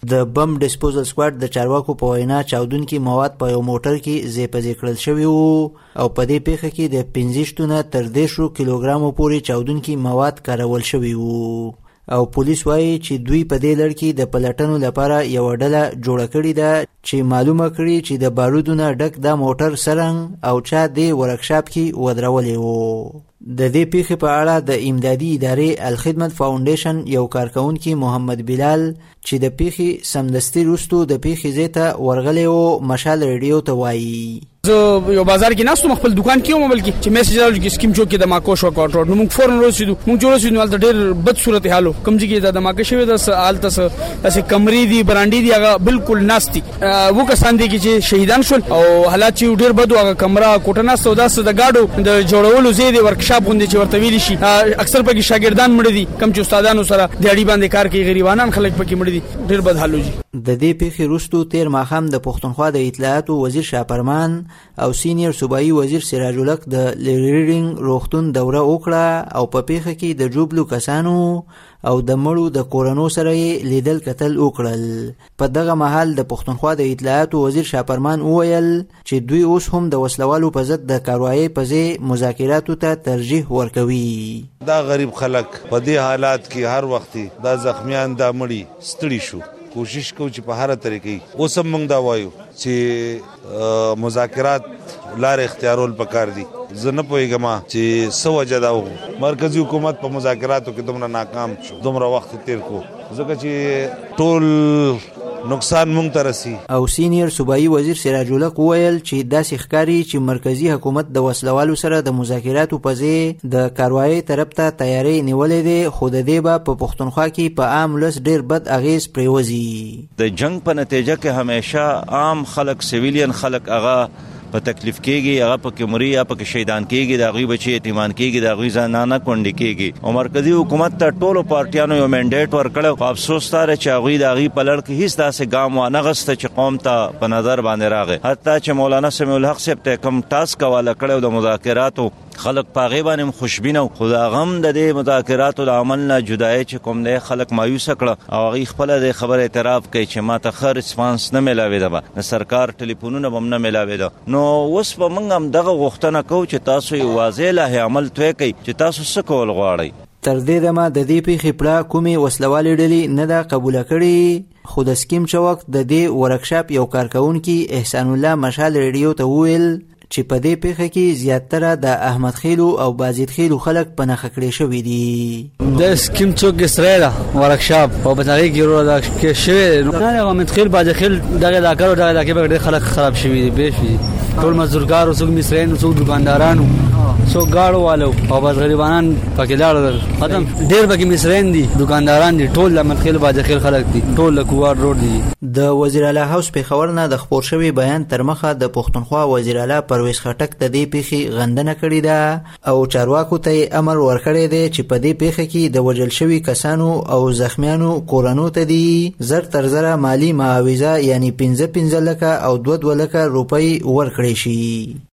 د بم ډیسپوزل سکواډ د چارواکو په وینا چاودونکي مواد په یو موټر کې ځای په ځای کړل شوي وو او په دې پیښه کې د 15 نه تر 10 کیلوګرامو پورې چاودونکي مواد کارول شوي وو او پولیس وایي چې دوی په دې لړ کې د پلټنو لپاره یو ډله جوړه کړې ده چې معلومه کړي چې د بارودو نه ډک دا موټر څرنګه او چا دې ورکشاپ کې ودرولې وو. د دې پیښې په اړه د امدادي ادارې الخدمت فاونډیشن یو کارکونکي محمد بلال چې د پیښې سمدستي وروسته د پیښې ځای ته ورغلی وو مشال ریډیو ته وایي زه یو بازار کې ناستم خپل دکان کې وم بلکې چې میسج راغلی چې سکیم چوک کې د ماکو شو کاټ نو موږ فورن رسیدو موږ جوړ شو نو الته ډېر بد صورت حالو کم چې د ماکو شوی د حالت سره کمرې دي برانډي دي هغه بالکل ناستي وو کسان دي چې شهیدان شول او حالات چې ډېر بد هغه کمره کوټه ناست او داس د گاډو د جوړولو زی د ورکشاپ غونډې چې ورته ویل شي اکثر پکې شاګردان مړ دي کم چې استادانو سره د اړي باندې کار کوي غریبانان خلک پکې مړ دي ډېر بد حالو جی. د دې پیښې وروسته تیر ماښام د پښتونخوا د اطلاعاتو وزیر شاپرمان او سینیئر صوبایي وزیر سراج الحق د لیریډینګ روغتون دوره وکړه او په پیښه کې د جوبلو کسانو او د مړو د کورونو سره لیدل کتل وکړل. په دغه مهال د پښتونخوا د اطلاعاتو وزیر شاپرمان وویل چې دوی اوس هم د وسلوالو په ضد د کاروایي په ځای مذاکراتو ته ترجیح ورکوي. دا غریب خلک په دې حالات کې هر وخت دا زخمیان دا مړي ستړي شو کوشش کو چې په هر طریقې اوس هم موږ دا وایو چې مذاکرات لار اختیارول پکار دي. زه نه پوهیږم چې څه وجه ده مرکزی حکومت په مذاکراتو کې دومره ناکام شو دومره وخت تیر کو ځکه چې ټول نقصان مونږ ته رسی. او سینیئر صوبایي وزیر سراج الحق ویل چې داسې ښکاري چې مرکزی حکومت د وسلوالو سره د مذاکراتو په ځای د کاروایي طرف ته تیاری نیولې ده خو د دې به په پښتونخوا کې په عام ولس ډېر بد اغیز پریوزي. د جنگ په نتیجه کې همیشه عام خلک سیویلین خلک هغه په تکلیف کېږي هغه په کې مري یا په کې شهیدان کېږي د هغوی بچي یتیمان کېږي د هغوی زنانه کونډې کېږي او مرکزي حکومت ته ټولو پارټیانو یو منډیټ ورکړی خو افسوس دا دی چې هغوی د هغوی په لړ کې هېڅ داسې ګام وانغسته چې قوم ته په نظر باندې راغی. حتی چې مولانا سمیع الحق صاحب ته کوم ټاسک حواله کړی د مذاکراتو خلک په هغې باندې خوشبینه و خو د هغه هم د دې مذاکراتو د عمل نه جدایي چې کوم دی خلک مایوسه کړه او هغوی خپله د خبر اعتراف کوي چې ما ته ښه رسپانس نه میلاوېده به د سرکار ټلیفونونه به هم نه میلاوېده. نو اوس به موږ هم دغه غوښتنه کوو چې تاسو یې واضح لایحې عمل توی کوئ چې تاسو څه کول غواړئ. تر دې دمه د دې پیښې پړه کومې وسلوالې ډلې نه ده قبوله کړې خو د سکیم چوک د دې ورکشاپ یو کارکونکي احسان الله مشال ریډیو ته وویل چې په دې پیښه کې زیاتره د احمد خیلو او بازید خیلو خلک په نښه کړي شوي دي. د سکیم چوک سره ده ورکشاپ او په هغې کې ورو کې شوی نه احمد خیل بازید خیل دغه علاقه او دغه علاقې به ډېر خلک خراب شوي دي بیش دي ټول مزدورکار او څوک مصریان څوک دکاندارانو څوک ګاړو والو او بس غریبانان پکې لاړل ختم ډېر پکې مصریان دي دکانداران دي ټول احمد خیل بازید خیل خلک دي ټول کوار روډ دي. د وزیر اعلی هاوس پېښور نه د خپور شوي بیان تر مخه د پښتونخوا وزیر اعلی پرویز خټک د دې پیښې غندنه کړې ده او چارواکو ته امر ورکړی دی چې په دې پیښه کې د وژل شوي کسانو او زخمیانو کورنو ته دي زر تر زره مالی معاوضه یعنی 15 لکه او 2 لکه روپۍ ورکړی شي.